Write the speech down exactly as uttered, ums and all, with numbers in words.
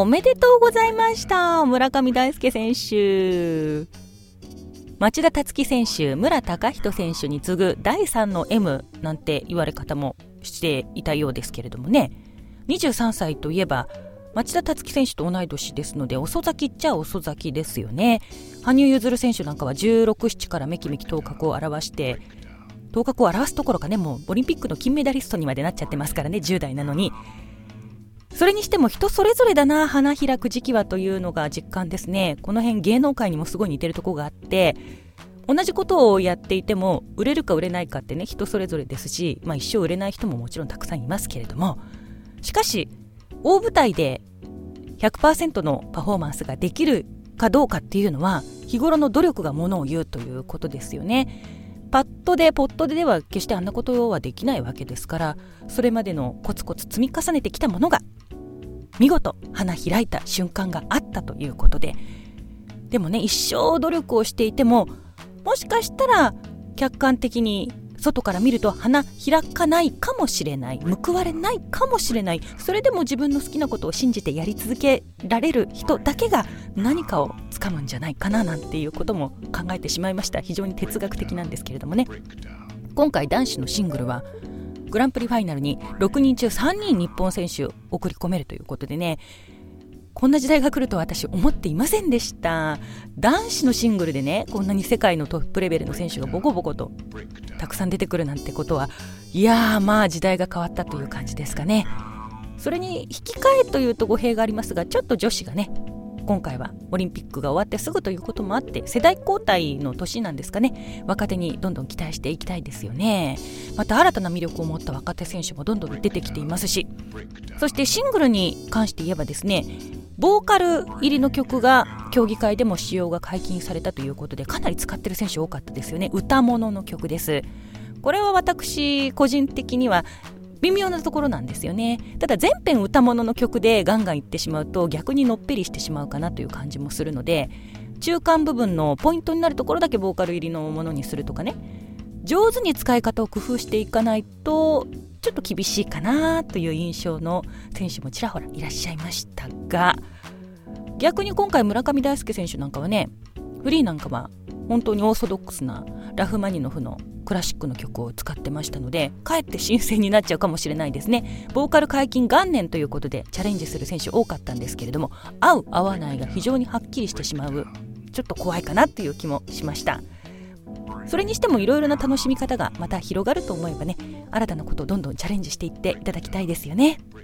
めでとうございました。村上大輔選手、町田達樹選手、村隆人選手に次ぐだいさんの エム なんて言われ方もしていたようですけれどもね。にじゅうさんさいといえば町田達樹選手と同い年ですので、遅咲きっちゃ遅咲きですよね。羽生結弦選手なんかはじゅうろく、ななからめきめき頭角を現して頭角を現すところかね、もうオリンピックの金メダリストにまでなっちゃってますからね、じゅう代なのに。それにしても人それぞれだな、花開く時期はというのが実感ですね。この辺芸能界にもすごい似てるところがあって、同じことをやっていても売れるか売れないかってね、人それぞれですし、まあ、一生売れない人ももちろんたくさんいますけれども、しかし大舞台で ひゃくパーセント のパフォーマンスができるかどうかっていうのは日頃の努力がものを言うということですよね。パッドでポッドででは決してあんなことはできないわけですから、それまでのコツコツ積み重ねてきたものが見事花開いた瞬間があったということで、でもね、一生努力をしていてももしかしたら客観的に外から見ると花開かないかもしれない、報われないかもしれない。それでも自分の好きなことを信じてやり続けられる人だけが何かをつかむんじゃないかな、なんていうことも考えてしまいました。非常に哲学的なんですけれどもね。今回男子のシングルはグランプリファイナルにろくにん中さんにん日本選手を送り込めるということでね、こんな時代が来るとは私思っていませんでした。男子のシングルでね、こんなに世界のトップレベルの選手がボコボコとたくさん出てくるなんてことは、いやー、まあ時代が変わったという感じですかね。それに引き換えというと語弊がありますが、ちょっと女子がね、今回はオリンピックが終わってすぐということもあって、世代交代の年なんですかね。若手にどんどん期待していきたいですよね。また新たな魅力を持った若手選手もどんどん出てきていますし、そしてシングルに関して言えばですね、ボーカル入りの曲が競技会でも使用が解禁されたということで、かなり使ってる選手多かったですよね。歌物の曲です。これは私個人的には微妙なところなんですよね。ただ全編歌物の曲でガンガンいってしまうと逆にのっぺりしてしまうかなという感じもするので、中間部分のポイントになるところだけボーカル入りのものにするとかね、上手に使い方を工夫していかないとちょっと厳しいかなという印象の選手もちらほらいらっしゃいましたが、逆に今回村上大輔選手なんかはね、フリーなんかは本当にオーソドックスなラフマニノフのクラシックの曲を使ってましたので、かえって新鮮になっちゃうかもしれないですね。ボーカル解禁元年ということでチャレンジする選手多かったんですけれども、合う合わないが非常にはっきりしてしまう、ちょっと怖いかなっていう気もしました。それにしてもいろいろな楽しみ方がまた広がると思えばね、新たなことをどんどんチャレンジしていっていただきたいですよね。